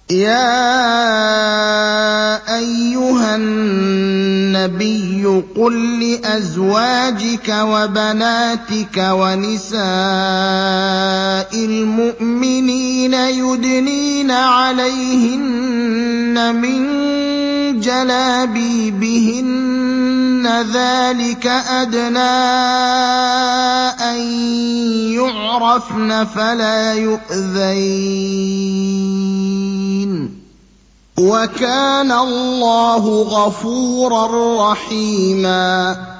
يَا أَيُّهَا النَّبِيُّ قُل لِّأَزْوَاجِكَ وَبَنَاتِكَ وَنِسَاءِ الْمُؤْمِنِينَ يُدْنِينَ عَلَيْهِنَّ مِن جَلَابِيبِهِنَّ ۚ ذَٰلِكَ أَدْنَىٰ أَن يُعْرَفْنَ فَلَا يُؤْذَيْنَ ۗ وَكَانَ اللَّهُ غَفُورًا رَّحِيمًا